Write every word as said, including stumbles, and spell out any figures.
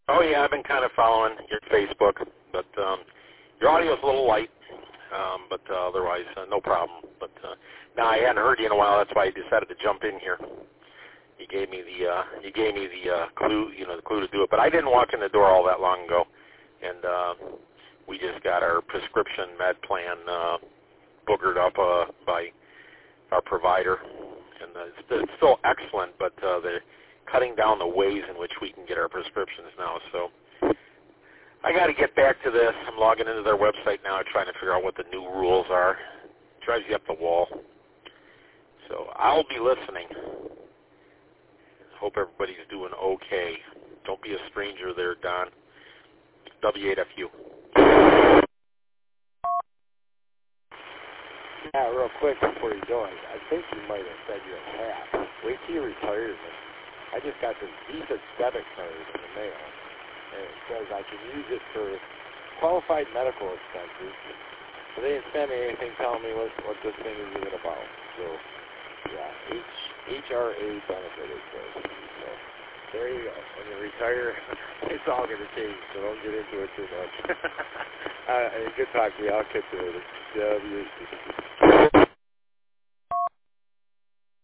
Oh, yeah, I've been kind of following your Facebook, but um, your audio's a little light, um, but uh, otherwise, uh, no problem. But uh, now I hadn't heard you in a while. That's why I decided to jump in here. You gave me the uh, you gave me the uh, clue, you know, the clue to do it. But I didn't walk in the door all that long ago, and uh, we just got our prescription med plan uh, boogered up uh, by our provider, and uh, it's, it's still excellent, but uh, they're cutting down the ways in which we can get our prescriptions now. So I got to get back to this. I'm logging into their website now, trying to figure out what the new rules are. It drives you up the wall. So I'll be listening. Hope everybody's doing okay. Don't be a stranger there, Don. W eight F U. Yeah, real quick before you go, I, I think you might have said you're a half. Wait till your retirement. I just got this Visa debit card in the mail, and it says I can use it for qualified medical expenses. But they didn't send me anything telling me what, what this thing is even about. So, yeah, H, H R A benefit it says. So, there you go. When you retire, it's all going to change, so don't get into it too much. uh, good talk to you. I'll catch you later. W